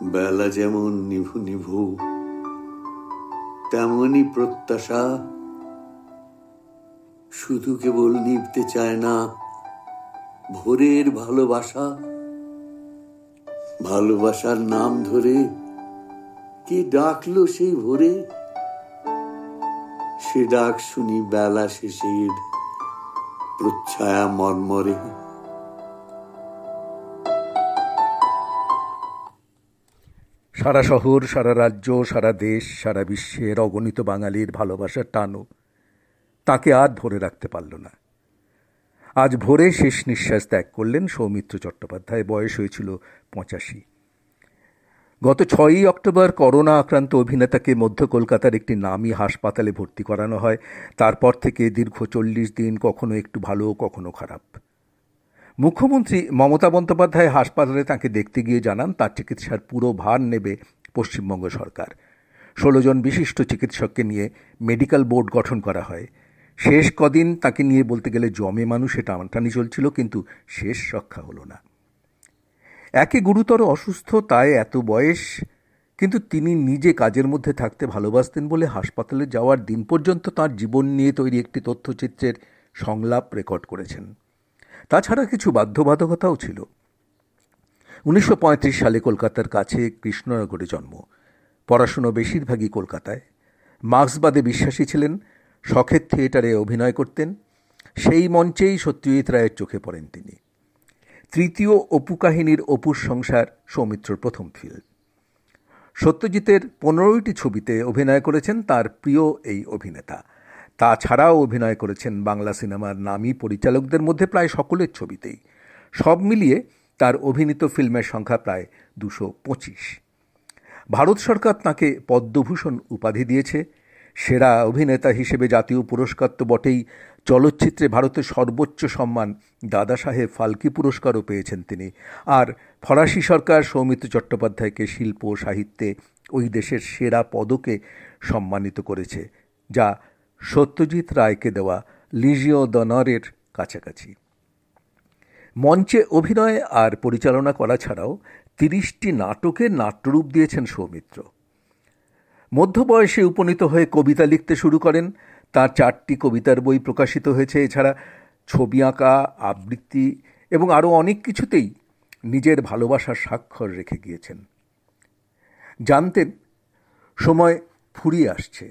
বেলা যেমন নিভু নিভু, তেমনই প্রত্যাশা। শুধু কেবল নিভতে চায় না ভোরের ভালোবাসা। ভালোবাসার নাম ধরে কে ডাকলো সেই ভোরে? সে ডাক শুনি বেলা শেষের প্রচ্ছায়া মর্মরে। সারা শহর, সারা রাজ্য, সারা দেশ, সারা বিশ্বের অগণিত বাঙালির ভালোবাসার টানও তাকে আর ধরে রাখতে পারল না। আজ ভোরে শেষ নিঃশ্বাস ত্যাগ করলেন সৌমিত্র চট্টোপাধ্যায়। বয়স হয়েছিল 85। গত 6ই অক্টোবর করোনা আক্রান্ত অভিনেতাকে মধ্য কলকাতার একটি নামী হাসপাতালে ভর্তি করানো হয়। তারপর থেকে দীর্ঘ 40 দিন কখনো একটু ভালো, কখনো খারাপ। মুখ্যমন্ত্রী মমতা বন্দ্যোপাধ্যায় হাসপাতালে তাঁকে দেখতে গিয়ে জানান তার চিকিৎসার পুরো ভার নেবে পশ্চিমবঙ্গ সরকার। 16 জন বিশিষ্ট চিকিৎসককে নিয়ে মেডিকেল বোর্ড গঠন করা হয়। শেষ কদিন তাকে নিয়ে বলতে গেলে জমে মানুষে টানাটানি চলছিল, কিন্তু শেষ রক্ষা হলো না। একে গুরুতর অসুস্থ, তাই এত বয়স, কিন্তু তিনি নিজে কাজের মধ্যে থাকতে ভালোবাসতেন বলে হাসপাতালে যাওয়ার দিন পর্যন্ত তাঁর জীবন নিয়ে তৈরি একটি তথ্যচিত্রের সংলাপ রেকর্ড করেছেন। তাছাড়া কিছু বাধ্যবাধকতাও ছিল। 1935 সালে কলকাতার কাছে কৃষ্ণনগরে জন্ম। পড়াশুনো বেশিরভাগই কলকাতায়। মার্ক্সবাদে বিশ্বাসী ছিলেন। শখের থিয়েটারে অভিনয় করতেন। সেই মঞ্চেই সত্যজিৎ রায়ের চোখে পড়েন তিনি। তৃতীয় অপু কাহিনীর অপুর সংসার সৌমিত্রর প্রথম ফিল্ম। সত্যজিতের 15টি ছবিতে অভিনয় করেছেন তার প্রিয় এই অভিনেতা। তাছাড়াও অভিনয় করেছেন বাংলা সিনেমার নামী পরিচালকদের মধ্যে প্রায় সকলের ছবিতেই। সব মিলিয়ে তার অভিনীত ফিল্মের সংখ্যা প্রায় 225। ভারত সরকার তাঁকে পদ্মভূষণ উপাধি দিয়েছে। সেরা অভিনেতা হিসেবে জাতীয় পুরস্কার তো বটেই, চলচ্চিত্রে ভারতের সর্বোচ্চ সম্মান দাদা সাহেব ফালকে পুরস্কারও পেয়েছেন তিনি। আর ফরাসি সরকার সৌমিত্র চট্টোপাধ্যায়কে শিল্প সাহিত্যে ওই দেশের সেরা পদকে সম্মানিত করেছে, যা সত্যজিৎ রায়কে দেওয়া লিজিয়ঁ d'honneur-এর কাছাকাছি। মঞ্চে অভিনয় আর পরিচালনা করা ছাড়াও 30টি নাটকের নাট্যরূপ দিয়েছেন সৌমিত্র। মধ্যবয়সে উপনীত হয়ে কবিতা লিখতে শুরু করেন। তার 4টি কবিতার বই প্রকাশিত হয়েছে। এছাড়া ছবি আঁকা, আবৃত্তি এবং আরও অনেক কিছুতেই নিজের ভালোবাসার স্বাক্ষর রেখে গিয়েছেন। জানতেন সময় ফুরিয়ে আসছে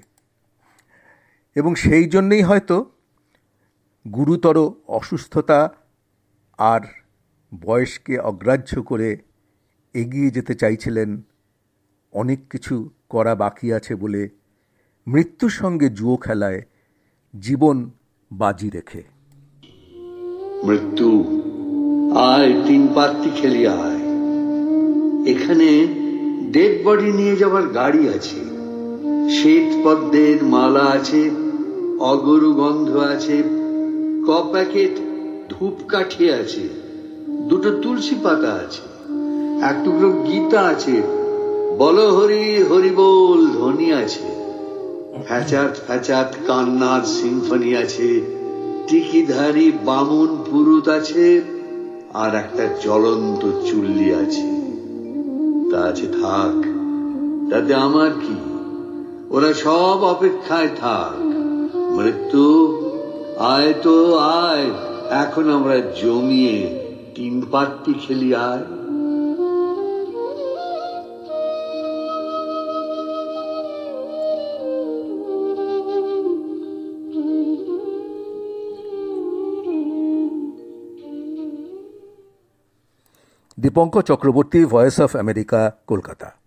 এবং সেই জন্যেই হয়তো গুরুতর অসুস্থতা আর বয়সকে অগ্রাহ্য করে এগিয়ে যেতে চাইছিলেন। অনেক কিছু করা বাকি আছে বলে মৃত্যুর সঙ্গে জুয়ো খেলায় জীবন বাজি রেখে। মৃত্যু, আয় 3 পাত্তি খেলি আয়। এখানে ডেড বডি নিয়ে যাওয়ার গাড়ি আছে, শ্বেত পদ্মের মালা আছে, অগরু গন্ধ আছে, ক প্যাকেট ধূপকাঠি আছে, 2টো তুলসী পাতা আছে, 1 টুকরো গীতা আছে, বলো হরি হরি বল ধ্বনি আছে, ফ্যাচাত ফ্যাচাত কান্নার সিম্ফনি আছে, টিকিধারী বামুন পুরুত আছে, আর একটা জ্বলন্ত চুল্লি আছে। তা আছে থাক, তাতে আমার কি, ওরা সব অপেক্ষায় থাক। মৃত্যু, আয় তো আয়, এখন আমরা জমিয়ে 3 পাত্তি খেলি আয়। Dipankar Chakraborty, voice of America, Kolkata.